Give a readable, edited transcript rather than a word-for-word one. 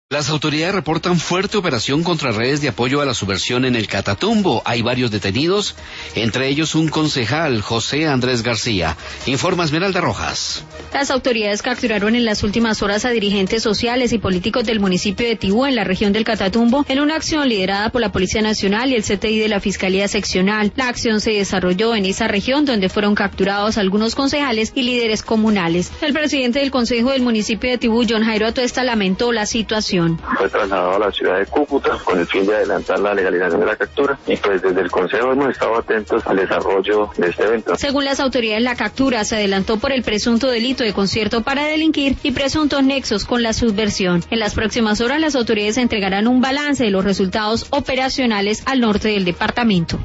Las autoridades reportan fuerte operación contra redes de apoyo a la subversión en el Catatumbo. Hay varios detenidos, entre ellos un concejal, José Andrés García. Informa Esmeralda Rojas. Las autoridades capturaron en las últimas horas a dirigentes sociales y políticos del municipio de Tibú, en la región del Catatumbo, en una acción liderada por la Policía Nacional y el CTI de la Fiscalía Seccional. La acción se desarrolló en esa región, donde fueron capturados algunos concejales y líderes comunales. El presidente del Consejo del municipio de Tibú, John Jairo Atuesta, lamentó la situación. Fue trasladado a la ciudad de Cúcuta con el fin de adelantar la legalización de la captura, y pues desde el Consejo hemos estado atentos al desarrollo de este evento. Según las autoridades, la captura se adelantó por el presunto delito de concierto para delinquir y presuntos nexos con la subversión. En las próximas horas las autoridades entregarán un balance de los resultados operacionales al norte del departamento.